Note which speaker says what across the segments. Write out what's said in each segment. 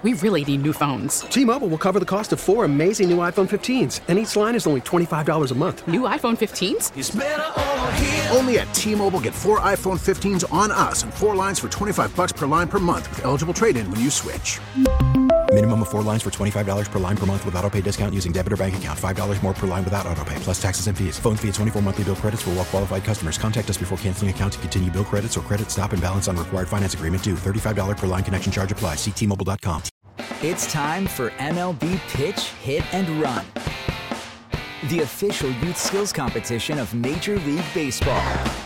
Speaker 1: We really need new phones.
Speaker 2: T-Mobile will cover the cost of 4 amazing new iPhone 15s, and each line is only $25 a month.
Speaker 1: New iPhone 15s?
Speaker 3: It's better over here.
Speaker 4: Only at T-Mobile, get 4 iPhone 15s on us and 4 lines for $25 per line per month with eligible trade-in when you switch.
Speaker 5: Minimum of 4 lines for $25 per line per month with autopay discount using debit or bank account. $5 more per line without autopay, plus taxes and fees. Phone fee at 24 monthly bill credits for well-qualified customers. Contact us before canceling account to continue bill credits or credit stop and balance on required finance agreement due. $35 per line connection charge applies. See T-Mobile.com.
Speaker 6: It's time for MLB Pitch, Hit, and Run, the official youth skills competition of Major League Baseball.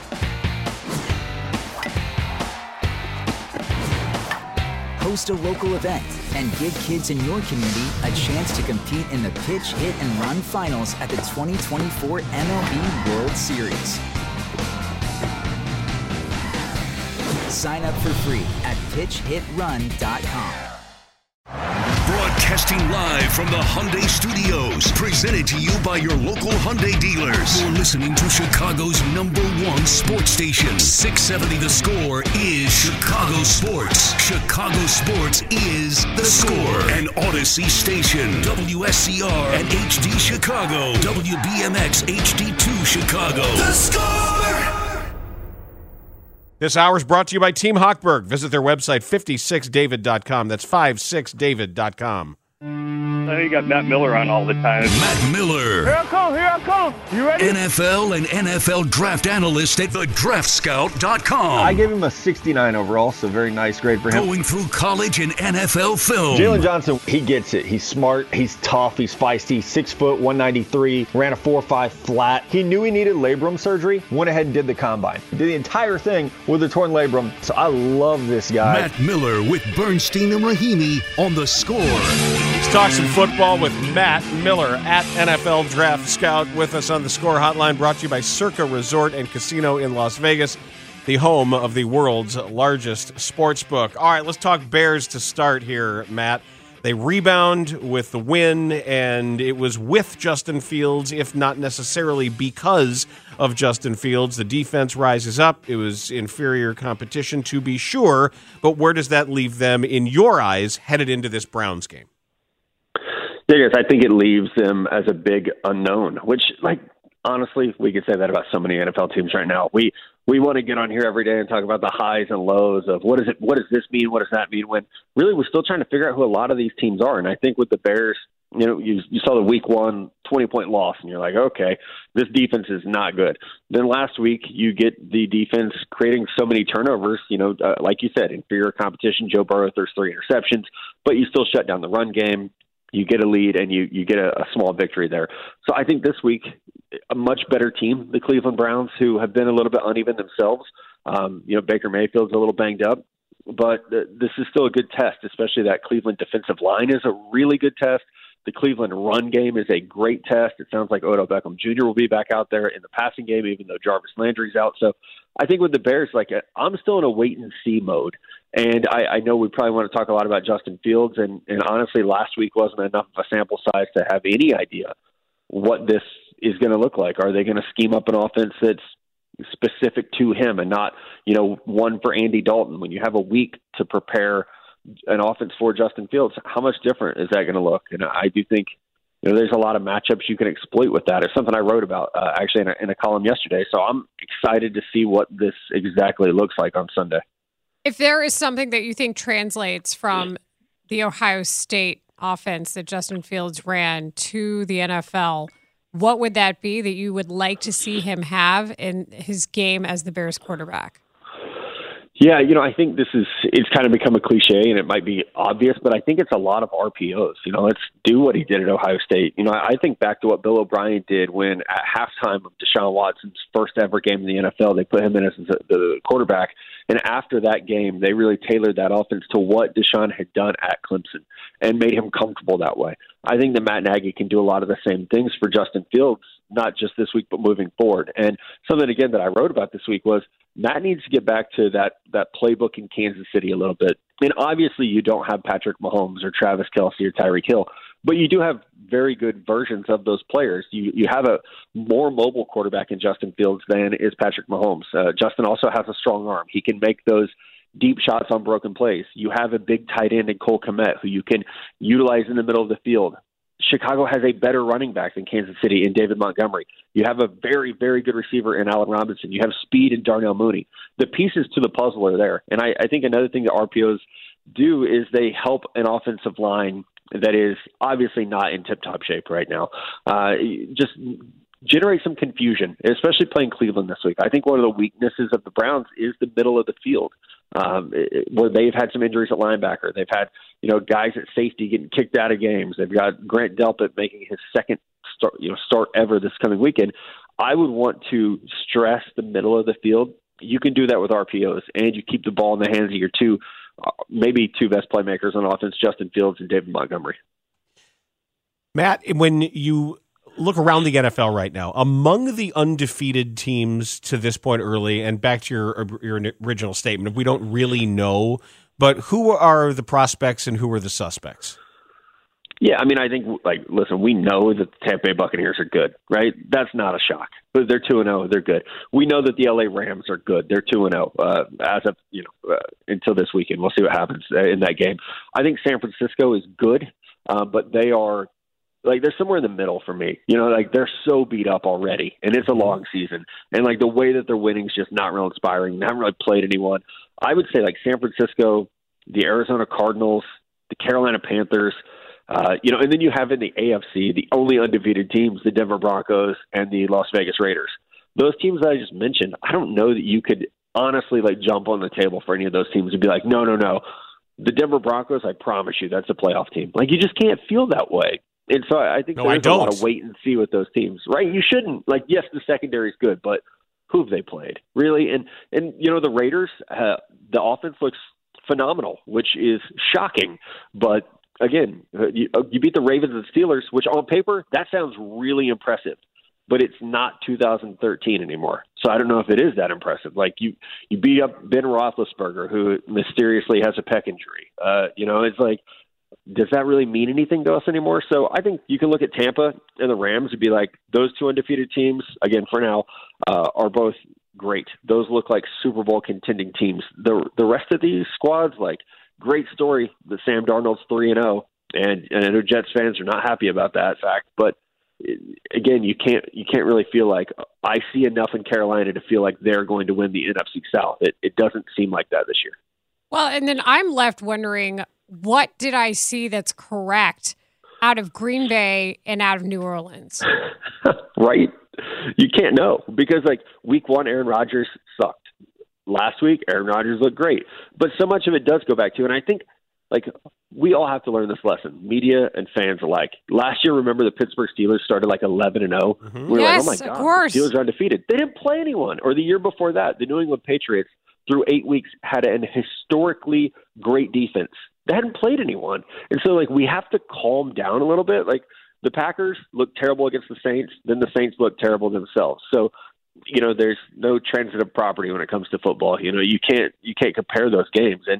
Speaker 6: Host a local event and give kids in your community a chance to compete in the Pitch, Hit, and Run finals at the 2024 MLB World Series. Sign up for free at pitchhitrun.com.
Speaker 7: Broadcasting live from the Hyundai Studios, presented to you by your local Hyundai dealers. You're listening to Chicago's #1 sports station. 670 The Score is Chicago Sports. Chicago Sports is The Score. An Odyssey station. WSCR and HD Chicago. WBMX HD2 Chicago. The Score!
Speaker 8: This hour is brought to you by Team Hochberg. Visit their website, 56david.com. That's 56david.com.
Speaker 9: I know you got Matt Miller on all the time.
Speaker 7: Matt Miller.
Speaker 9: Here I come. You ready?
Speaker 7: NFL and NFL draft analyst at thedraftscout.com.
Speaker 10: I gave him a 69 overall, so very nice grade for him.
Speaker 7: Going through college and NFL film.
Speaker 10: Jalen Johnson, he gets it. He's smart, he's tough, he's feisty, 6 foot, 193, ran a 4.5 flat. He knew he needed labrum surgery, went ahead and did the combine. Did the entire thing with a torn labrum, so I love this guy.
Speaker 7: Matt Miller with Bernstein and Rahimi on The Score.
Speaker 8: Let's talk some football with Matt Miller at NFL Draft Scout with us on the Score Hotline, brought to you by Circa Resort and Casino in Las Vegas, the home of the world's largest sports book. All right, let's talk Bears to start here, Matt. They rebound with the win, and it was with Justin Fields, if not necessarily because of Justin Fields. The defense rises up. It was inferior competition, to be sure, but where does that leave them, in your eyes, headed into this Browns game?
Speaker 11: Yes, I think it leaves them as a big unknown, which, honestly, we could say that about so many NFL teams right now. We want to get on here every day and talk about the highs and lows of what does this mean, what does that mean, when really we're still trying to figure out who a lot of these teams are. And I think with the Bears, you saw the week 1 20-point loss, and you're like, okay, this defense is not good. Then last week, you get the defense creating so many turnovers, like you said, inferior competition. Joe Burrow throws 3 interceptions, but you still shut down the run game. You get a lead, and you get a small victory there. So I think this week, a much better team, the Cleveland Browns, who have been a little bit uneven themselves. Baker Mayfield's a little banged up, but this is still a good test, especially that Cleveland defensive line is a really good test. The Cleveland run game is a great test. It sounds like Odell Beckham Jr. will be back out there in the passing game, even though Jarvis Landry's out. So I think with the Bears, I'm still in a wait-and-see mode. And I know we probably want to talk a lot about Justin Fields, and honestly, last week wasn't enough of a sample size to have any idea what this is going to look like. Are they going to scheme up an offense that's specific to him and not, one for Andy Dalton? When you have a week to prepare an offense for Justin Fields, how much different is that going to look? And I do think there's a lot of matchups you can exploit with that. It's something I wrote about actually in a column yesterday. So I'm excited to see what this exactly looks like on Sunday.
Speaker 12: If there is something that you think translates from the Ohio State offense that Justin Fields ran to the NFL, what would that be that you would like to see him have in his game as the Bears quarterback?
Speaker 11: Yeah, I think it's kind of become a cliche, and it might be obvious, but I think it's a lot of RPOs. Let's do what he did at Ohio State. I think back to what Bill O'Brien did when at halftime of Deshaun Watson's first ever game in the NFL, they put him in as the quarterback. And after that game, they really tailored that offense to what Deshaun had done at Clemson and made him comfortable that way. I think that Matt Nagy can do a lot of the same things for Justin Fields, not just this week, but moving forward. And something, again, that I wrote about this week was Matt needs to get back to that playbook in Kansas City a little bit. And obviously you don't have Patrick Mahomes or Travis Kelce or Tyreek Hill, but you do have very good versions of those players. You have a more mobile quarterback in Justin Fields than is Patrick Mahomes. Justin also has a strong arm. He can make those deep shots on broken plays. You have a big tight end in Cole Kmet who you can utilize in the middle of the field. Chicago has a better running back than Kansas City in David Montgomery. You have a very, very good receiver in Allen Robinson. You have speed in Darnell Mooney. The pieces to the puzzle are there. And I think another thing that RPOs do is they help an offensive line that is obviously not in tip-top shape right now. Just generate some confusion, especially playing Cleveland this week. I think one of the weaknesses of the Browns is the middle of the field, where they've had some injuries at linebacker. They've had, guys at safety getting kicked out of games. They've got Grant Delpit making his second start ever this coming weekend. I would want to stress the middle of the field. You can do that with RPOs, and you keep the ball in the hands of your maybe two best playmakers on offense, Justin Fields and David Montgomery.
Speaker 8: Matt, when you look around the NFL right now, among the undefeated teams to this point early, and back to your original statement, we don't really know, but who are the prospects and who are the suspects?
Speaker 11: Yeah, I think, listen, we know that the Tampa Bay Buccaneers are good, right? That's not a shock. But they're 2-0. They're good. We know that the LA Rams are good. They're 2-0 as of, until this weekend. We'll see what happens in that game. I think San Francisco is good, but they are, they're somewhere in the middle for me. They're so beat up already, and it's a long season. And, the way that they're winning is just not real inspiring. They haven't really played anyone. I would say, San Francisco, the Arizona Cardinals, the Carolina Panthers, and then you have in the AFC, the only undefeated teams, the Denver Broncos and the Las Vegas Raiders. Those teams that I just mentioned, I don't know that you could honestly jump on the table for any of those teams and be like, no. The Denver Broncos, I promise you, that's a playoff team. You just can't feel that way. And so I think there's a lot of wait and see with those teams, right? You shouldn't. Yes, the secondary is good, but who have they played? Really? And the Raiders, the offense looks phenomenal, which is shocking, but again, you beat the Ravens and Steelers, which on paper, that sounds really impressive, but it's not 2013 anymore. So I don't know if it is that impressive. You beat up Ben Roethlisberger, who mysteriously has a pec injury. It's does that really mean anything to us anymore? So I think you can look at Tampa and the Rams and be like, those two undefeated teams, again, for now, are both great. Those look like Super Bowl contending teams. The rest of these squads, great story that Sam Darnold's 3-0, and I know Jets fans are not happy about that fact. But again, you can't really feel like I see enough in Carolina to feel like they're going to win the NFC South. It doesn't seem like that this year. Well,
Speaker 12: and then I'm left wondering, what did I see that's correct out of Green Bay and out of New Orleans?
Speaker 11: Right? You can't know because week one, Aaron Rodgers sucked. Last week, Aaron Rodgers looked great. But so much of it does go back to, and I think, we all have to learn this lesson, media and fans alike. Last year, remember the Pittsburgh Steelers started 11-0? Mm-hmm. We were
Speaker 12: yes,
Speaker 11: oh my God, the Steelers are undefeated. They didn't play anyone. Or the year before that, the New England Patriots, through 8 weeks, had an historically great defense. They hadn't played anyone. And so, we have to calm down a little bit. The Packers looked terrible against the Saints, then the Saints looked terrible themselves. So, there's no transitive property when it comes to football. You can't compare those games. And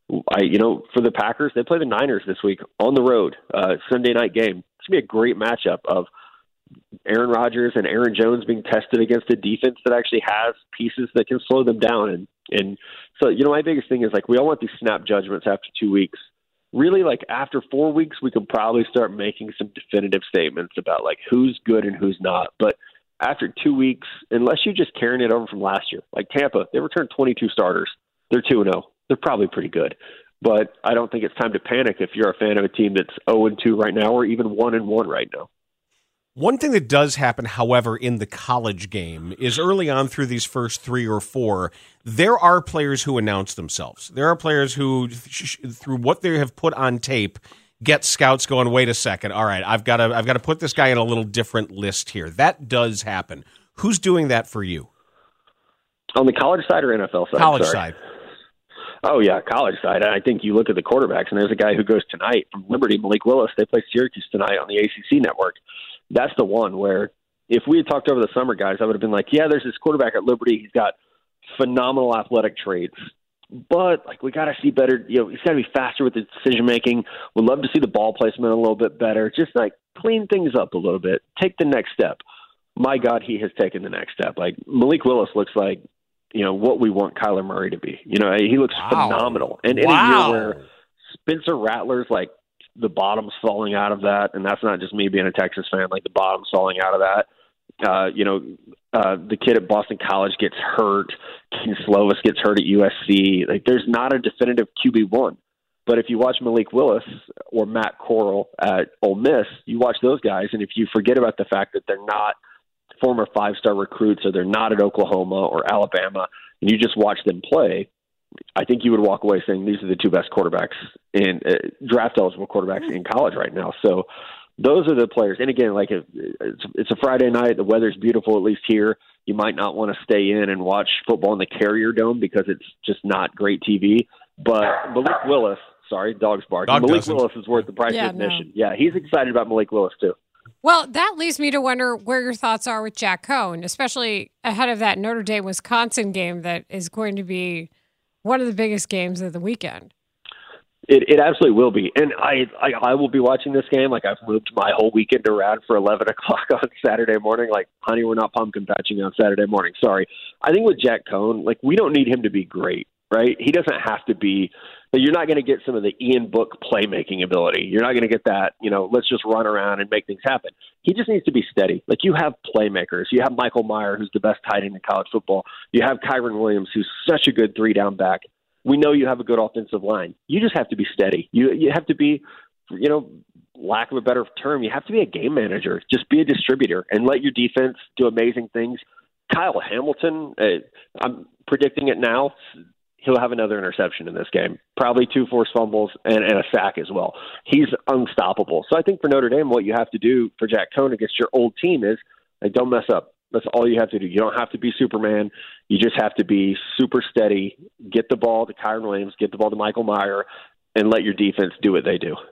Speaker 11: for the Packers, they play the Niners this week on the road, Sunday night game. It's gonna be a great matchup of Aaron Rodgers and Aaron Jones being tested against a defense that actually has pieces that can slow them down. And so, my biggest thing is we all want these snap judgments after 2 weeks. Really, after 4 weeks, we can probably start making some definitive statements about who's good and who's not. But after 2 weeks, unless you're just carrying it over from last year, Tampa, they returned 22 starters. They're 2-0. They're probably pretty good. But I don't think it's time to panic if you're a fan of a team that's 0-2 right now or even 1-1 right now.
Speaker 8: One thing that does happen, however, in the college game is early on through these first 3 or 4, there are players who announce themselves. There are players who, through what they have put on tape, get scouts going, wait a second, all right, I've got to put this guy in a little different list here. That does happen. Who's doing that for you?
Speaker 11: On the college side or NFL side?
Speaker 8: College side.
Speaker 11: Oh, yeah, college side. I think you look at the quarterbacks, and there's a guy who goes tonight from Liberty, Malik Willis. They play Syracuse tonight on the ACC network. That's the one where if we had talked over the summer, guys, I would have been like, yeah, there's this quarterback at Liberty. He's got phenomenal athletic traits. But we got to see better. He's got to be faster with the decision making. We'd love to see the ball placement a little bit better. Just clean things up a little bit. Take the next step. My God, he has taken the next step. Malik Willis looks like what we want Kyler Murray to be. He looks phenomenal. And in a year where Spencer Rattler's like the bottom's falling out of that, and that's not just me being a Texas fan, like the bottom's falling out of that. The kid at Boston College gets hurt. King Slovis gets hurt at USC. Like, there's not a definitive QB1. But if you watch Malik Willis or Matt Corral at Ole Miss, you watch those guys, and if you forget about the fact that they're not former 5-star recruits or they're not at Oklahoma or Alabama, and you just watch them play, I think you would walk away saying these are the two best quarterbacks in draft-eligible quarterbacks in college right now. So those are the players. And again, like it's a Friday night. The weather's beautiful, at least here. You might not want to stay in and watch football in the Carrier Dome because it's just not great TV. But Malik Willis, sorry, dog's barking. Malik Willis is worth the price of admission. No. Yeah, he's excited about Malik Willis too.
Speaker 12: Well, that leads me to wonder where your thoughts are with Jack Cohn, especially ahead of that Notre Dame-Wisconsin game that is going to be one of the biggest games of the weekend.
Speaker 11: It absolutely will be. And I will be watching this game. Like, I've moved my whole weekend around for 11 o'clock on Saturday morning. Like, honey, we're not pumpkin patching on Saturday morning. Sorry. I think with Jack Cohn, like, we don't need him to be great, right? He doesn't have to be – you're not going to get some of the Ian Book playmaking ability. You're not going to get that, let's just run around and make things happen. He just needs to be steady. Like, you have playmakers. You have Michael Mayer, who's the best tight end in college football. You have Kyron Williams, who's such a good three-down back. We know you have a good offensive line. You just have to be steady. You have to be, lack of a better term, you have to be a game manager. Just be a distributor and let your defense do amazing things. Kyle Hamilton, I'm predicting it now, he'll have another interception in this game. Probably 2 forced fumbles and a sack as well. He's unstoppable. So I think for Notre Dame, what you have to do for Jack Cohn against your old team is don't mess up. That's all you have to do. You don't have to be Superman. You just have to be super steady, get the ball to Kyron Williams, get the ball to Michael Mayer, and let your defense do what they do.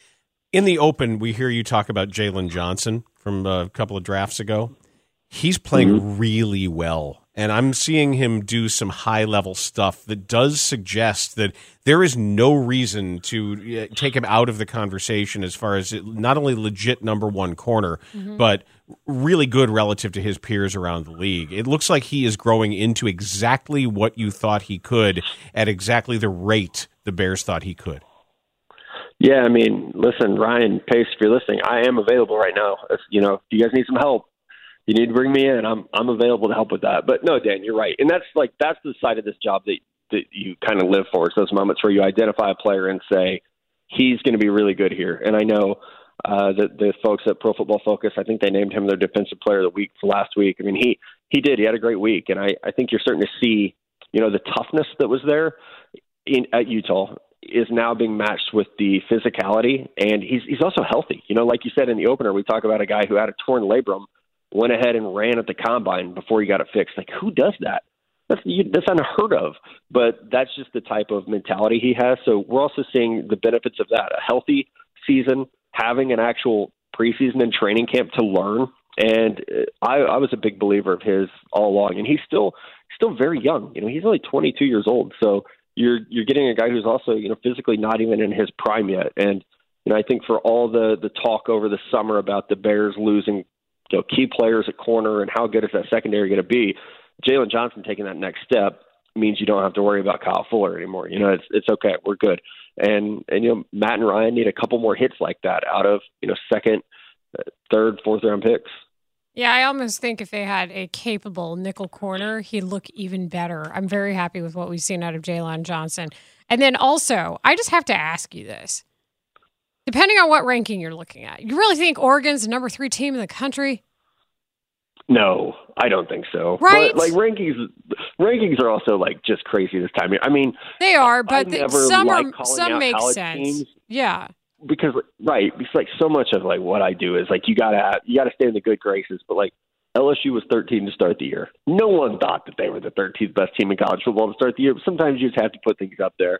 Speaker 8: In the open, we hear you talk about Jalen Johnson from a couple of drafts ago. He's playing really well, and I'm seeing him do some high-level stuff that does suggest that there is no reason to take him out of the conversation as far as not only legit number one corner, but really good relative to his peers around the league. It looks like he is growing into exactly what you thought he could at exactly the rate the Bears thought he could.
Speaker 11: Yeah, I mean, listen, Ryan Pace, if you're listening, I am available right now. If you guys need some help, you need to bring me in. I'm available to help with that. But no, Dan, you're right. And that's the side of this job that you kind of live for. It's those moments where you identify a player and say, he's going to be really good here. And I know the folks at Pro Football Focus, I think they named him their defensive player of the week for last week. I mean, he did. He had a great week. And I think you're starting to see, the toughness that was there at Utah is now being matched with the physicality. And he's also healthy. Like you said in the opener, we talk about a guy who had a torn labrum, went ahead and ran at the combine before he got it fixed. Like, who does that? That's unheard of. But that's just the type of mentality he has. So we're also seeing the benefits of that. A healthy season, having an actual preseason and training camp to learn. And I was a big believer of his all along. And he's still very young. He's only 22 years old. So you're getting a guy who's also, physically not even in his prime yet. And, I think for all the talk over the summer about the Bears losing key players at corner and how good is that secondary going to be, Jalen Johnson taking that next step means you don't have to worry about Kyle Fuller anymore. It's okay. We're good. And Matt and Ryan need a couple more hits like that out of, second, third, fourth round picks.
Speaker 12: Yeah, I almost think if they had a capable nickel corner, he'd look even better. I'm very happy with what we've seen out of Jalen Johnson. And then also, I just have to ask you this. Depending on what ranking you're looking at, you really think Oregon's the number 3 team in the country?
Speaker 11: No, I don't think so.
Speaker 12: Right?
Speaker 11: But rankings are also just crazy this time. I mean,
Speaker 12: they are, but some make sense.
Speaker 11: Teams
Speaker 12: yeah,
Speaker 11: because it's so much of what I do is you gotta stay in the good graces. But LSU was 13 to start the year. No one thought that they were the 13th best team in college football to start the year. But sometimes you just have to put things up there.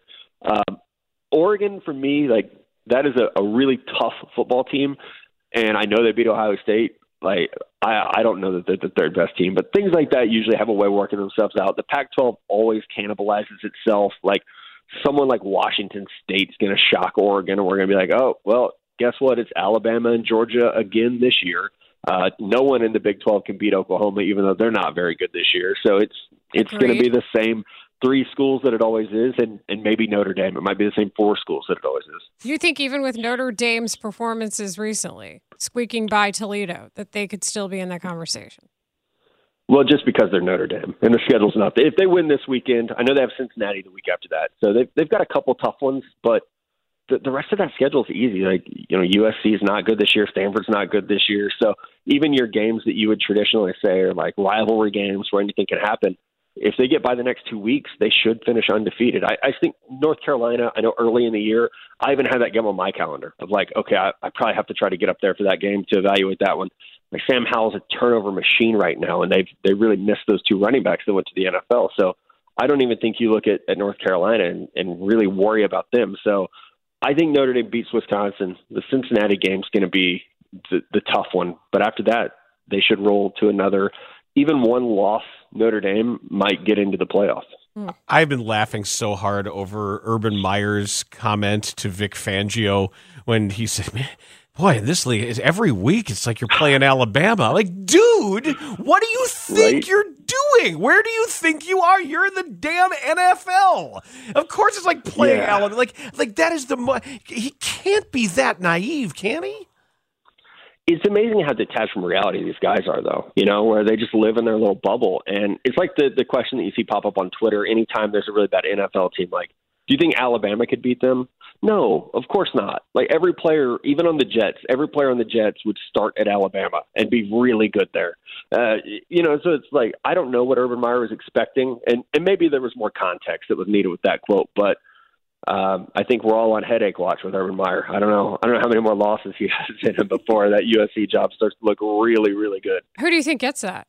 Speaker 11: Oregon for me, that is a really tough football team, and I know they beat Ohio State. I don't know that they're the third best team, but things like that usually have a way of working themselves out. The Pac-12 always cannibalizes itself. Someone like Washington State's going to shock Oregon, and we're going to be like, oh, well, guess what? It's Alabama and Georgia again this year. No one in the Big 12 can beat Oklahoma, even though they're not very good this year. So it's It's going to be the same 3 schools that it always is, and maybe Notre Dame. It might be the same 4 schools that it always is.
Speaker 12: You think even with Notre Dame's performances recently, squeaking by Toledo, that they could still be in that conversation?
Speaker 11: Well, just because they're Notre Dame, and the schedule's not. If they win this weekend, I know they have Cincinnati the week after that, so they've got a couple tough ones, but the rest of that schedule is easy. Like, USC is not good this year. Stanford's not good this year. So even your games that you would traditionally say are like rivalry games where anything can happen, if they get by the next 2 weeks, they should finish undefeated. I think North Carolina, I know early in the year, I even had that game on my calendar of like, okay, I probably have to try to get up there for that game to evaluate that one. Like, Sam Howell's a turnover machine right now, and they really missed those 2 running backs that went to the NFL. So I don't even think you look at North Carolina and really worry about them. So I think Notre Dame beats Wisconsin. The Cincinnati game's going to be the tough one. But after that, they should roll to another. Even one loss, Notre Dame might get into the playoffs.
Speaker 8: I've been laughing so hard over Urban Meyer's comment to Vic Fangio when he said, man, boy, in this league, every week it's like you're playing Alabama. Like, dude, what do you think you're doing? Where do you think you are? You're in the damn NFL. Of course it's like playing Alabama. Like that is he can't be that naive, can he?
Speaker 11: It's amazing how detached from reality these guys are, though, where they just live in their little bubble. And it's like the question that you see pop up on Twitter anytime there's a really bad NFL team. Like, do you think Alabama could beat them? No, of course not. Like, every player, even on the Jets, every player on the Jets would start at Alabama and be really good there. So it's like, I don't know what Urban Meyer was expecting. And maybe there was more context that was needed with that quote, but I think we're all on headache watch with Urban Meyer. I don't know how many more losses he has in him before that USC job starts to look really, really good.
Speaker 12: Who do you think gets that?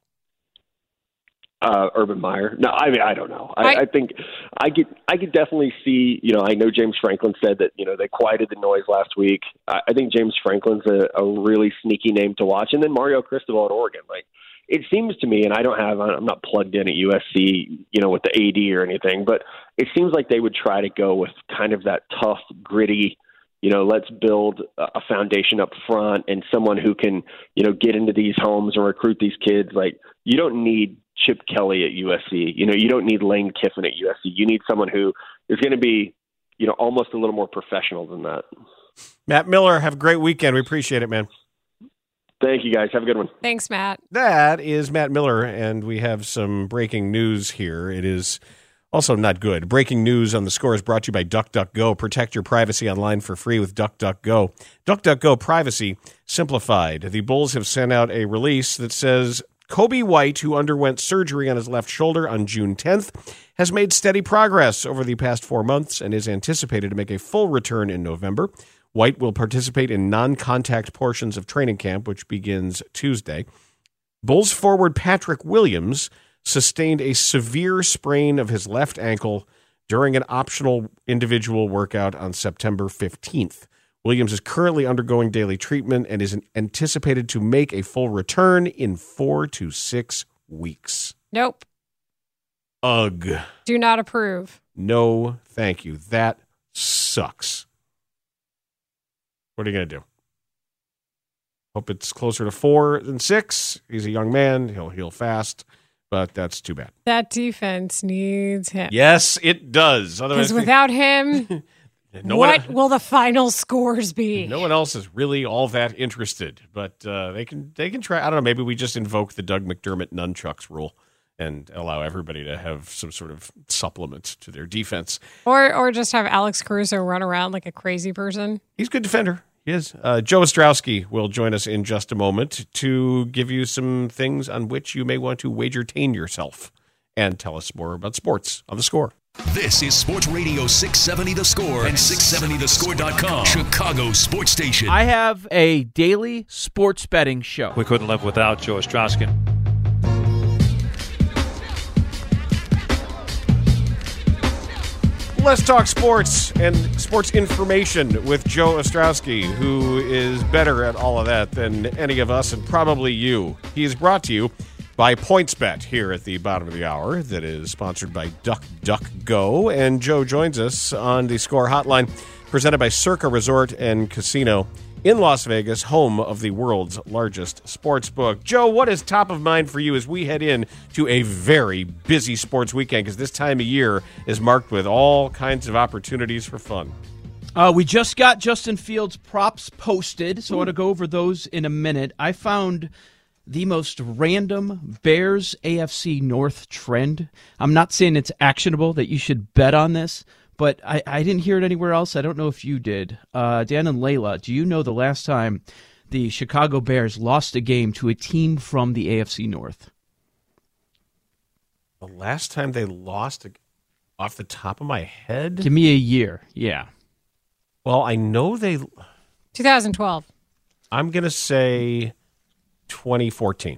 Speaker 11: Urban Meyer. No, I mean, I don't know. I think I could definitely see, I know James Franklin said that, they quieted the noise last week. I think James Franklin's a really sneaky name to watch. And then Mario Cristobal at Oregon. Like, it seems to me, and I'm not plugged in at USC, with the AD or anything, but it seems like they would try to go with kind of that tough, gritty, let's build a foundation up front and someone who can, get into these homes and recruit these kids. Like, you don't need Chip Kelly at USC. You don't need Lane Kiffin at USC. You need someone who is going to be, almost a little more professional than that.
Speaker 8: Matt Miller, have a great weekend. We appreciate it, man.
Speaker 11: Thank you, guys. Have a good one.
Speaker 12: Thanks, Matt.
Speaker 8: That is Matt Miller, and we have some breaking news here. It is also not good. Breaking news on the Score is brought to you by DuckDuckGo. Protect your privacy online for free with DuckDuckGo. DuckDuckGo privacy simplified. The Bulls have sent out a release that says Kobe White, who underwent surgery on his left shoulder on June 10th, has made steady progress over the past 4 months and is anticipated to make a full return in November. White will participate in non-contact portions of training camp, which begins Tuesday. Bulls forward Patrick Williams sustained a severe sprain of his left ankle during an optional individual workout on September 15th. Williams is currently undergoing daily treatment and is anticipated to make a full return in 4 to 6 weeks.
Speaker 12: Nope.
Speaker 8: Ugh.
Speaker 12: Do not approve.
Speaker 8: No, thank you. That sucks. What are you going to do? Hope it's closer to 4 than 6. He's a young man. He'll heal fast, but that's too bad.
Speaker 12: That defense needs him.
Speaker 8: Yes, it does.
Speaker 12: Because without him, what will the final scores be?
Speaker 8: No one else is really all that interested, but they can try. I don't know. Maybe we just invoke the Doug McDermott nunchucks rule and allow everybody to have some sort of supplement to their defense.
Speaker 12: Or just have Alex Caruso run around like a crazy person.
Speaker 8: He's a good defender. He is. Joe Ostrowski will join us in just a moment to give you some things on which you may want to wagertain yourself and tell us more about sports on the Score.
Speaker 7: This is Sports Radio 670 The Score and 670thescore.com, Chicago sports station.
Speaker 3: I have a daily sports betting show.
Speaker 13: We couldn't live without Joe Ostrowski.
Speaker 8: Let's talk sports and sports information with Joe Ostrowski, who is better at all of that than any of us and probably you. He is brought to you by PointsBet here at the bottom of the hour. That is sponsored by DuckDuckGo. And Joe joins us on the Score Hotline, presented by Circa Resort and Casino in Las Vegas, home of the world's largest sports book. Joe, what is top of mind for you as we head in to a very busy sports weekend? Because this time of year is marked with all kinds of opportunities for fun.
Speaker 3: We just got Justin Fields props posted, so I want to go over those in a minute. I found the most random Bears AFC North trend. I'm not saying it's actionable, that you should bet on this, but I didn't hear it anywhere else. I don't know if you did. Dan and Layla, do you know the last time the Chicago Bears lost a game to a team from the AFC North?
Speaker 8: The last time they lost, off the top of my head?
Speaker 3: Give me a year, yeah.
Speaker 8: Well, I know they...
Speaker 12: 2012.
Speaker 8: I'm going to say 2014.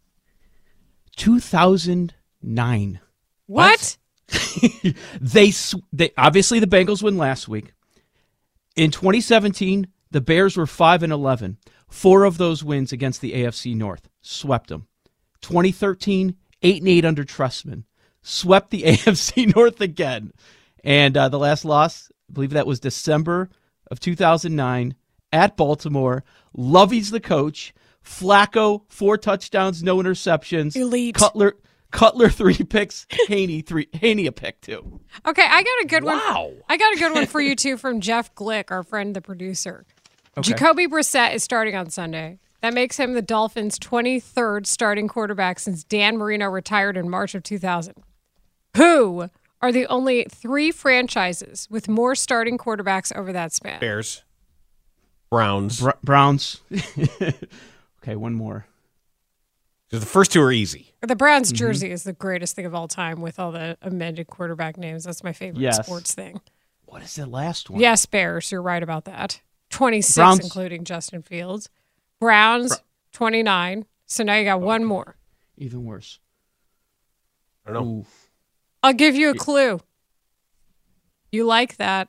Speaker 3: 2009.
Speaker 12: What?
Speaker 3: They obviously the Bengals win last week. In 2017, the Bears were 5-11. 4 of those wins against the AFC North. Swept them. 2013, 8-8 under Trestman. Swept the AFC North again. And the last loss, I believe that was December of 2009 at Baltimore. Lovey's the coach. Flacco, 4 touchdowns, no interceptions.
Speaker 12: Elite.
Speaker 3: Cutler 3 picks. Haney a pick too.
Speaker 12: Okay, I got a good one.
Speaker 8: Wow.
Speaker 12: I got a good one for you too from Jeff Glick, our friend, the producer.
Speaker 3: Okay.
Speaker 12: Jacoby Brissett is starting on Sunday. That makes him the Dolphins' 23rd starting quarterback since Dan Marino retired in March of 2000. Who are the only 3 franchises with more starting quarterbacks over that span?
Speaker 8: Bears. Browns.
Speaker 3: Browns. Okay, one more.
Speaker 8: The first 2 are easy.
Speaker 12: The Browns jersey is the greatest thing of all time with all the amended quarterback names. That's my favorite sports thing.
Speaker 3: What is the last one?
Speaker 12: Yes, Bears. You're right about that. 26,
Speaker 3: Browns.
Speaker 12: including Justin Fields. Browns, 29. So now you got one more.
Speaker 3: Even worse.
Speaker 8: I don't know.
Speaker 3: Ooh.
Speaker 12: I'll give you a clue. You like that.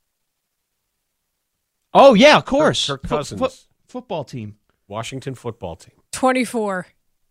Speaker 3: Oh, yeah, of course.
Speaker 8: Kirk Cousins.
Speaker 3: Football team.
Speaker 8: Washington football team.
Speaker 12: 24.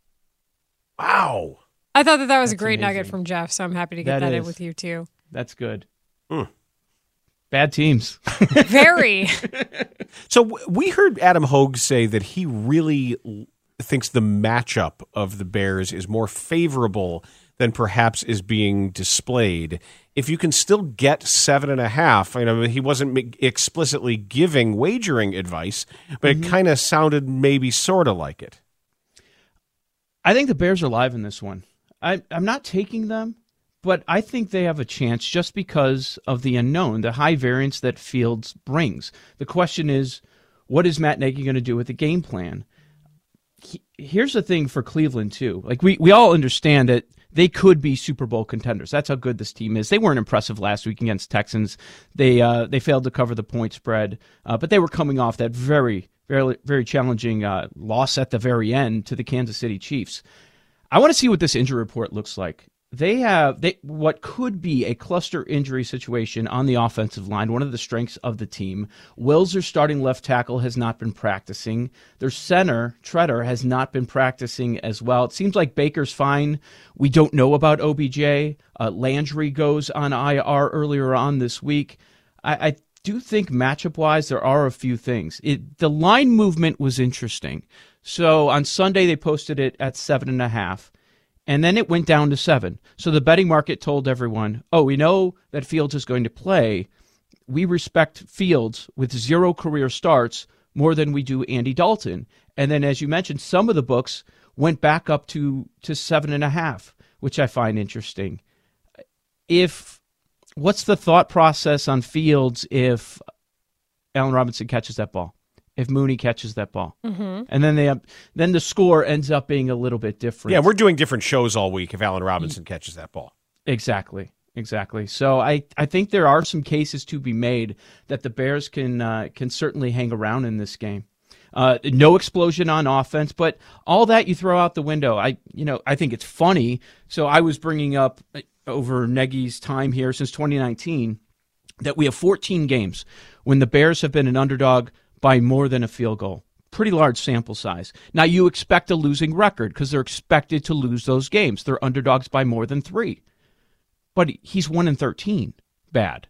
Speaker 8: Wow.
Speaker 12: I thought that was a great
Speaker 3: amazing.
Speaker 12: nugget from Jeff, so I'm happy to get that in with you, too.
Speaker 3: That's good. Bad teams.
Speaker 12: Very.
Speaker 8: So we heard Adam Hogue say that he really thinks the matchup of the Bears is more favorable than perhaps is being displayed. If you can still get 7.5, I know he wasn't explicitly giving wagering advice, but it kind of sounded maybe sort of like it.
Speaker 3: I think the Bears are live in this one. I'm not taking them, but I think they have a chance just because of the unknown, the high variance that Fields brings. The question is, what is Matt Nagy going to do with the game plan? Here's the thing for Cleveland, too. Like we all understand that they could be Super Bowl contenders. That's how good this team is. They weren't impressive last week against Texans. They failed to cover the point spread, but they were coming off that very, very, very challenging loss at the very end to the Kansas City Chiefs. I want to see what this injury report looks like. They have what could be a cluster injury situation on the offensive line, one of the strengths of the team. Wills, their starting left tackle, has not been practicing. Their center, Treader, has not been practicing as well. It seems like Baker's fine. We don't know about OBJ. Landry goes on IR earlier on this week. I do think matchup-wise there are a few things. The line movement was interesting. So on Sunday they posted it at 7.5. And then it went down to 7. So the betting market told everyone, we know that Fields is going to play. We respect Fields with 0 career starts more than we do Andy Dalton. And then, as you mentioned, some of the books went back up to 7.5, which I find interesting. What's the thought process on Fields if Allen Robinson catches that ball? If Mooney catches that ball.
Speaker 12: Mm-hmm.
Speaker 3: And then the score ends up being a little bit different.
Speaker 8: Yeah, we're doing different shows all week if Allen Robinson catches that ball.
Speaker 3: Exactly. So I think there are some cases to be made that the Bears can certainly hang around in this game. No explosion on offense, but all that you throw out the window. I think it's funny. So I was bringing up over Nagy's time here since 2019 that we have 14 games when the Bears have been an underdog by more than a field goal. Pretty large sample size. Now, you expect a losing record because they're expected to lose those games. They're underdogs by more than 3. But he's 1-13. Bad.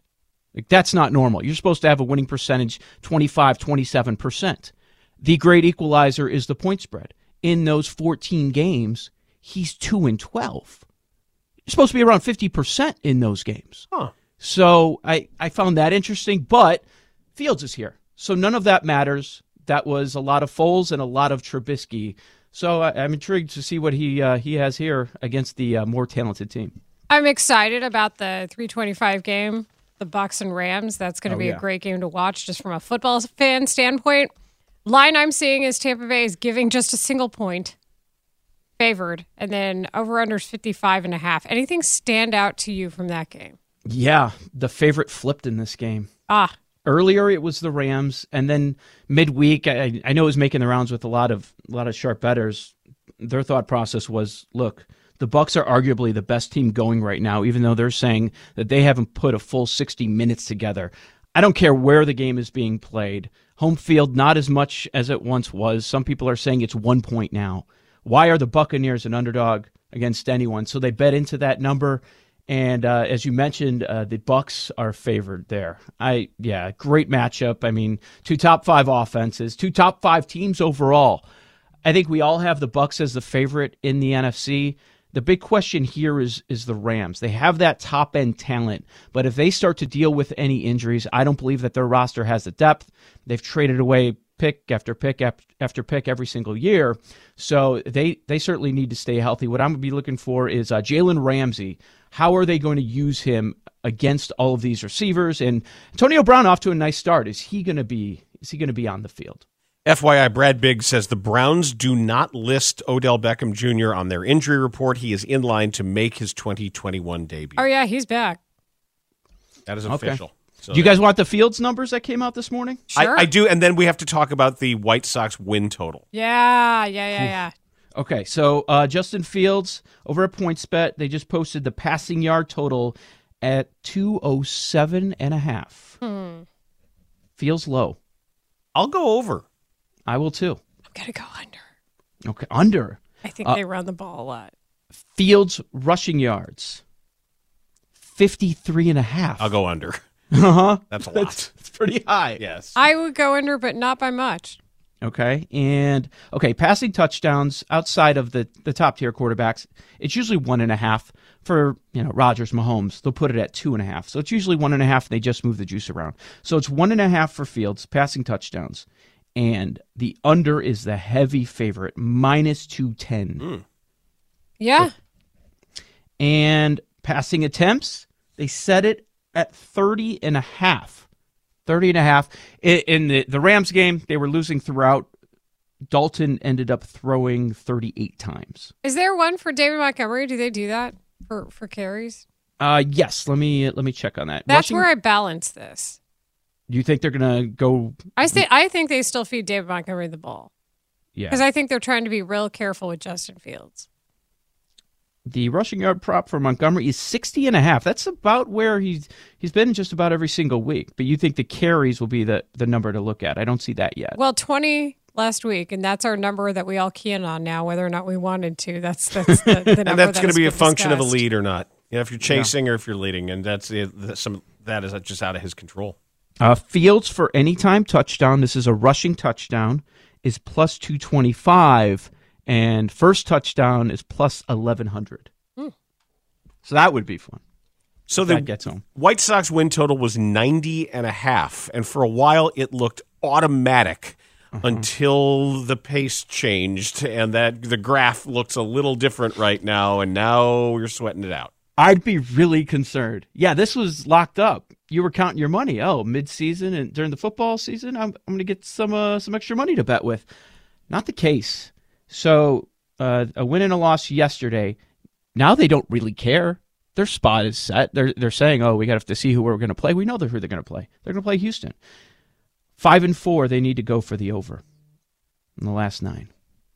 Speaker 3: Like, that's not normal. You're supposed to have a winning percentage 25, 27%. The great equalizer is the point spread. In those 14 games, he's 2-12. You're supposed to be around 50% in those games.
Speaker 8: Huh.
Speaker 3: So I found that interesting, but Fields is here. So none of that matters. That was a lot of Foles and a lot of Trubisky. So I'm intrigued to see what he has here against the more talented team.
Speaker 12: I'm excited about the 325 game, the Bucs and Rams. That's going to be a great game to watch just from a football fan standpoint. Line I'm seeing is Tampa Bay is giving just a single point, favored, and then over-unders 55.5. Anything stand out to you from that game?
Speaker 3: Yeah, the favorite flipped in this game. Earlier it was the Rams, and then midweek, I know it was making the rounds with a lot of sharp bettors. Their thought process was, look, the Bucs are arguably the best team going right now, even though they're saying that they haven't put a full 60 minutes together. I don't care where the game is being played. Home field, not as much as it once was. Some people are saying it's 1 point now. Why are the Buccaneers an underdog against anyone? So they bet into that number. And as you mentioned, the Bucs are favored there. Great matchup. I mean, 2 top 5 offenses, 2 top 5 teams overall. I think we all have the Bucs as the favorite in the NFC. The big question here is the Rams. They have that top-end talent, but if they start to deal with any injuries, I don't believe that their roster has the depth. They've traded away pick after pick after pick every single year, so they certainly need to stay healthy. What I'm going to be looking for is Jalen Ramsey. How are they going to use him against all of these receivers? And Antonio Brown off to a nice start. Is he going to be on the field?
Speaker 8: FYI, Brad Biggs says the Browns do not list Odell Beckham Jr. on their injury report. He is in line to make his 2021 debut.
Speaker 12: Oh, yeah, he's back.
Speaker 8: That is official.
Speaker 3: Okay.
Speaker 8: So
Speaker 3: do you guys want the Fields numbers that came out this morning?
Speaker 12: Sure.
Speaker 8: I do, and then we have to talk about the White Sox win total.
Speaker 12: Yeah.
Speaker 3: Okay, so Justin Fields over at PointsBet, they just posted the passing yard total at 207.5. Feels low.
Speaker 8: I'll go over.
Speaker 3: I will too.
Speaker 12: I'm going to go under.
Speaker 3: Okay, under.
Speaker 12: I think they run the ball a lot.
Speaker 3: Fields rushing yards, 53.5.
Speaker 8: I'll go under. That's a lot.
Speaker 3: It's pretty high.
Speaker 8: Yes.
Speaker 12: I would go under, but not by much.
Speaker 3: Okay, passing touchdowns outside of the top tier quarterbacks, it's usually 1.5 for Rodgers, Mahomes. They'll put it at 2.5, so it's usually 1.5. And they just move the juice around, so it's 1.5 for Fields passing touchdowns, and the under is the heavy favorite -210.
Speaker 12: Yeah,
Speaker 3: and passing attempts, they set it at 30.5. 30.5. In the Rams game, they were losing throughout. Dalton ended up throwing 38 times.
Speaker 12: Is there one for David Montgomery? Do they do that for carries?
Speaker 3: Yes. Let me check on that.
Speaker 12: That's where I balance this.
Speaker 3: Do you think they're going to go?
Speaker 12: I think they still feed David Montgomery the ball.
Speaker 3: Yeah.
Speaker 12: Because I think they're trying to be real careful with Justin Fields.
Speaker 3: The rushing yard prop for Montgomery is 60.5. That's about where he's been just about every single week. But you think the carries will be the number to look at. I don't see that yet.
Speaker 12: Well, 20 last week, and that's our number that we all key in on now, whether or not we wanted to. That's the number.
Speaker 8: And that's going to be a function
Speaker 12: discussed.
Speaker 8: of a lead or not. If you're chasing or if you're leading, and that is just out of his control.
Speaker 3: Fields for anytime touchdown. This is a rushing touchdown. Is plus 225. And first touchdown is plus 1,100. So that would be fun.
Speaker 8: So the
Speaker 3: gets home.
Speaker 8: White Sox win total was 90.5, and for a while it looked automatic until the pace changed, and that the graph looks a little different right now, and now you're sweating it out.
Speaker 3: I'd be really concerned. Yeah, this was locked up. You were counting your money. Oh, mid-season and during the football season, I'm going to get some extra money to bet with. Not the case. So a win and a loss yesterday. Now they don't really care. Their spot is set. They're saying, "Oh, we got to see who we're going to play." We know who they're going to play. They're going to play Houston. 5-4. They need to go for the over in the last 9.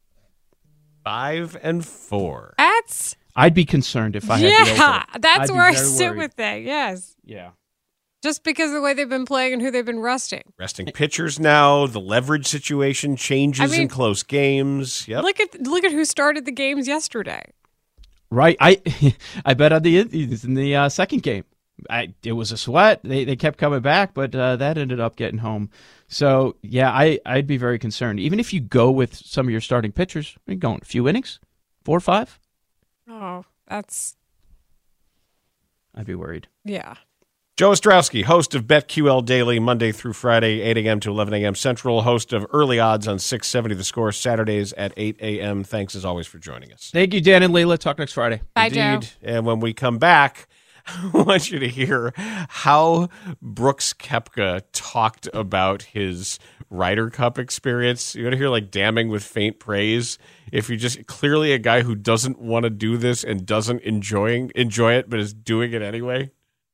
Speaker 8: 5-4.
Speaker 3: I'd be concerned if I had the over.
Speaker 12: Yeah, that's where I sit
Speaker 3: worried.
Speaker 12: with that. Yes.
Speaker 3: Yeah.
Speaker 12: Just because of the way they've been playing and who they've been resting.
Speaker 8: Resting pitchers now. The leverage situation changes in close games. Yep.
Speaker 12: Look at who started the games yesterday.
Speaker 3: Right. I bet on the Indians in the second game. It was a sweat. They kept coming back, but that ended up getting home. So, yeah, I'd be very concerned. Even if you go with some of your starting pitchers, you're going a few innings, 4 or 5.
Speaker 12: Oh, that's...
Speaker 3: I'd be worried.
Speaker 12: Yeah.
Speaker 8: Joe Ostrowski, host of BetQL Daily, Monday through Friday, 8 a.m. to 11 a.m. Central, host of Early Odds on 670 The Score, Saturdays at 8 a.m. Thanks, as always, for joining us.
Speaker 3: Thank you, Dan and Leila. Talk next Friday.
Speaker 12: Bye,
Speaker 8: Indeed.
Speaker 12: Joe.
Speaker 8: And when we come back, I want you to hear how Brooks Koepka talked about his Ryder Cup experience. You want to hear like damning with faint praise? If you're just clearly a guy who doesn't want to do this and doesn't enjoy it, but is doing it anyway.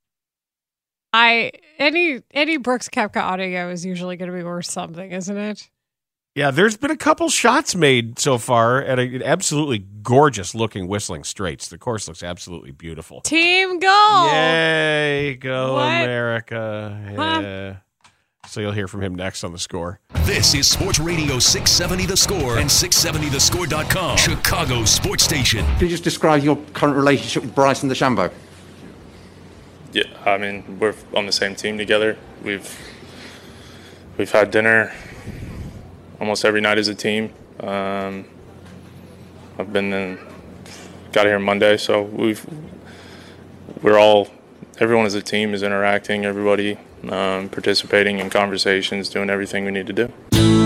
Speaker 12: Any Brooks Koepka audio is usually going to be worth something, isn't it?
Speaker 8: Yeah, there's been a couple shots made so far at an absolutely gorgeous looking Whistling Straits. The course looks absolutely beautiful.
Speaker 12: Team goal!
Speaker 8: Yay, go
Speaker 12: What?
Speaker 8: America.
Speaker 12: Huh?
Speaker 8: Yeah. So you'll hear from him next on The Score.
Speaker 7: This is Sports Radio 670 The Score and 670thescore.com, Chicago's sports station.
Speaker 14: Can you just describe your current relationship with Bryson DeChambeau?
Speaker 15: Yeah, I mean, we're on the same team together. We've had dinner almost every night as a team. I've got here Monday, so everyone as a team is interacting, everybody participating in conversations, doing everything we need to do.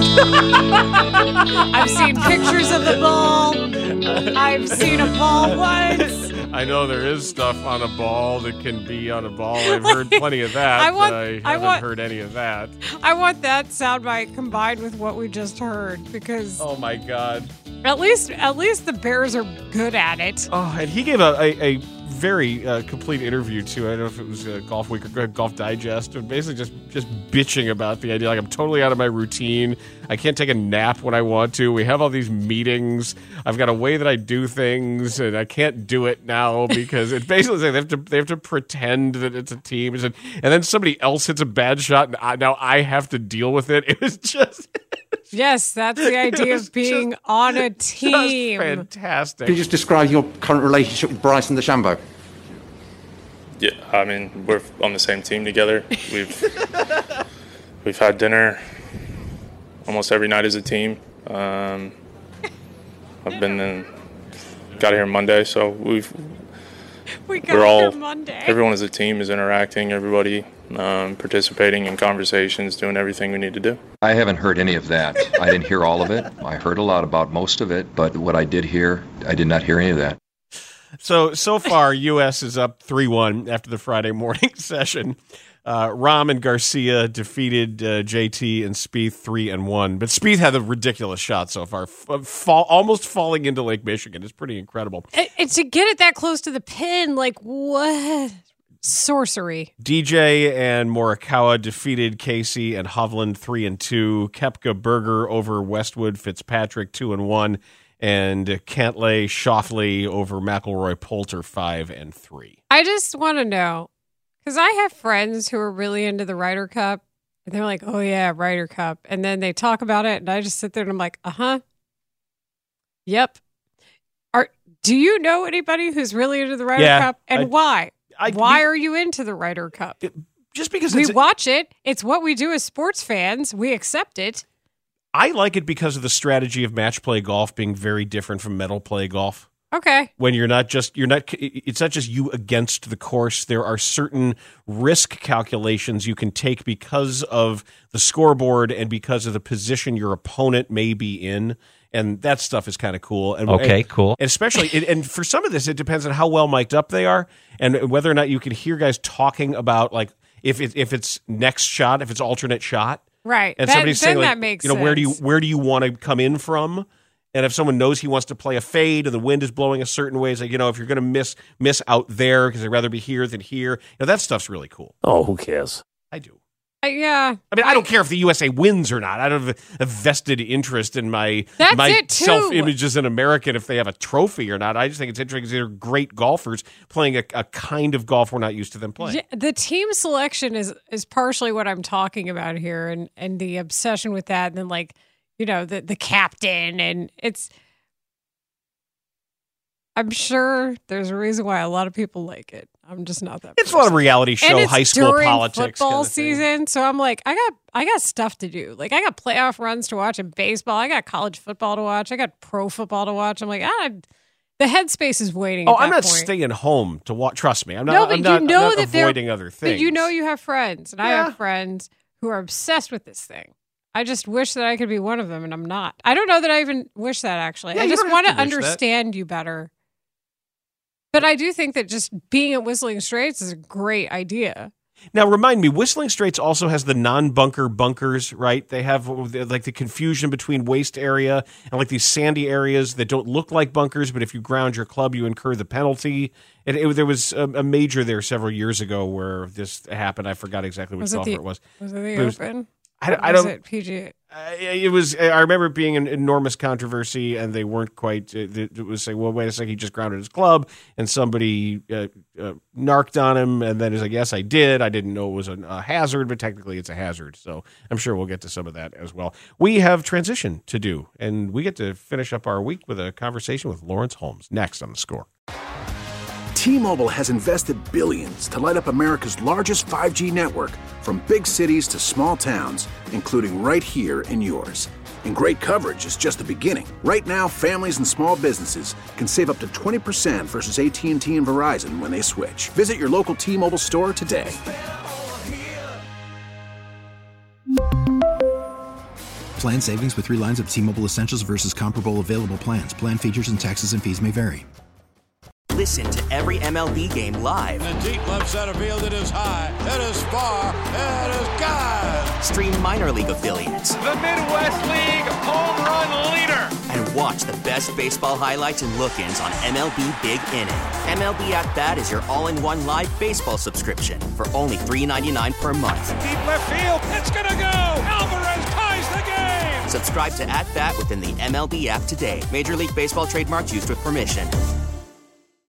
Speaker 12: I've seen pictures of the ball. I've seen a ball once.
Speaker 8: I know there is stuff on a ball that can be on a ball. I've heard plenty of that, but I haven't heard any of that.
Speaker 12: I want that soundbite combined with what we just heard because
Speaker 8: oh my God,
Speaker 12: at least the Bears are good at it.
Speaker 8: Oh, and he gave a very complete interview too. I don't know if it was Golf Week or Golf Digest, but basically just bitching about the idea like I'm totally out of my routine. I can't take a nap when I want to. We have all these meetings. I've got a way that I do things, and I can't do it now because it's basically like they have to pretend that it's a team, and then somebody else hits a bad shot, and now I have to deal with it. It was just.
Speaker 12: Yes, that's the idea of being on a team.
Speaker 8: Just fantastic.
Speaker 14: Can you just describe your current relationship with Bryson DeChambeau?
Speaker 15: Yeah, I mean, we're on the same team together. We've had dinner almost every night as a team. Got here Monday, so everyone as a team is interacting, everybody participating in conversations, doing everything we need to do.
Speaker 16: I haven't heard any of that. I didn't hear all of it. I heard a lot about most of it, but what I did hear, I did not hear any of that.
Speaker 8: So far, U.S. is up 3-1 after the Friday morning session. Rahm and Garcia defeated JT and Spieth 3-1, but Spieth had a ridiculous shot so far, almost falling into Lake Michigan. It's pretty incredible.
Speaker 12: And to get it that close to the pin, like what? Sorcery.
Speaker 8: DJ and Morikawa defeated Casey and Hovland 3-2. Koepka Berger over Westwood Fitzpatrick 2-1. And Cantlay Schauffele over McIlroy Poulter 5-3.
Speaker 12: I just want to know, because I have friends who are really into the Ryder Cup, and they're like, oh yeah, Ryder Cup. And then they talk about it, and I just sit there and I'm like, yep. Do you know anybody who's really into the Ryder Cup? And why? Why are you into the Ryder Cup?
Speaker 8: Just because
Speaker 12: we watch it. It's what we do as sports fans. We accept it.
Speaker 8: I like it because of the strategy of match play golf being very different from medal play golf.
Speaker 12: Okay.
Speaker 8: When it's not just you against the course. There are certain risk calculations you can take because of the scoreboard and because of the position your opponent may be in. And that stuff is kind of cool. And,
Speaker 17: cool.
Speaker 8: And especially, and for some of this, it depends on how well mic'd up they are and whether or not you can hear guys talking about, like, if it's next shot, if it's alternate shot.
Speaker 12: Right.
Speaker 8: And somebody's saying, like,
Speaker 12: that makes
Speaker 8: sense. Where do you want to come in from? And if someone knows he wants to play a fade and the wind is blowing a certain way, it's like, if you're going to miss out there because I'd rather be here than here. That stuff's really cool.
Speaker 17: Oh, who cares?
Speaker 8: I do.
Speaker 12: Yeah.
Speaker 8: I mean, I don't care if the USA wins or not. I don't have a vested interest in my self-image as an American if they have a trophy or not. I just think it's interesting because they're great golfers playing a kind of golf we're not used to them playing.
Speaker 12: Yeah, the team selection is partially what I'm talking about here and the obsession with that. And then, like, the captain. And I'm sure there's a reason why a lot of people like it. I'm just not that.
Speaker 8: It's a lot of reality show,
Speaker 12: and it's
Speaker 8: high school
Speaker 12: during
Speaker 8: politics,
Speaker 12: football
Speaker 8: kind of thing.
Speaker 12: season. So I'm like, I got stuff to do. Like I got playoff runs to watch in baseball. I got college football to watch. I got pro football to watch. I'm like, the headspace is waiting.
Speaker 8: Oh,
Speaker 12: at that
Speaker 8: I'm not
Speaker 12: point.
Speaker 8: staying home to watch. Trust me, I'm not.
Speaker 12: No, but
Speaker 8: I'm not,
Speaker 12: you know
Speaker 8: I'm not
Speaker 12: that
Speaker 8: avoiding other things.
Speaker 12: But you know you have friends, and I have friends who are obsessed with this thing. I just wish that I could be one of them, and I'm not. I don't know that I even wish that, actually.
Speaker 8: Yeah,
Speaker 12: I
Speaker 8: you
Speaker 12: just
Speaker 8: don't
Speaker 12: want
Speaker 8: have
Speaker 12: to
Speaker 8: to wish that.
Speaker 12: understand you better. But I do think that just being at Whistling Straits is a great idea.
Speaker 8: Now, remind me, Whistling Straits also has the non-bunker bunkers, right? They have like the confusion between waste area and like these sandy areas that don't look like bunkers, but if you ground your club, you incur the penalty. There was a major there several years ago where this happened. I forgot exactly which golfer it was.
Speaker 12: Was it the Open?
Speaker 8: I
Speaker 12: was
Speaker 8: don't.
Speaker 12: it PGA?
Speaker 8: It was. I remember it being an enormous controversy, and they weren't quite. It was saying, "Well, wait a second, he just grounded his club," and somebody narked on him, and then he's like, "Yes, I did. I didn't know it was a hazard, but technically, it's a hazard." So I'm sure we'll get to some of that as well. We have transition to do, and we get to finish up our week with a conversation with Lawrence Holmes next on The Score.
Speaker 4: T-Mobile has invested billions to light up America's largest 5G network, from big cities to small towns, including right here in yours. And great coverage is just the beginning. Right now, families and small businesses can save up to 20% versus AT&T and Verizon when they switch. Visit your local T-Mobile store today.
Speaker 5: Plan savings with 3 lines of T-Mobile Essentials versus comparable available plans. Plan features and taxes and fees may vary.
Speaker 17: Listen to every MLB game live.
Speaker 18: In the deep left center field, it is high, it is far, it is gone.
Speaker 17: Stream minor league affiliates.
Speaker 18: The Midwest League home run leader.
Speaker 17: And watch the best baseball highlights and look-ins on MLB Big Inning. MLB At Bat is your all-in-one live baseball subscription for only $3.99 per month.
Speaker 18: Deep left field, it's gonna go. Alvarez ties the game.
Speaker 17: Subscribe to At Bat within the MLB app today. Major League Baseball trademarks used with permission.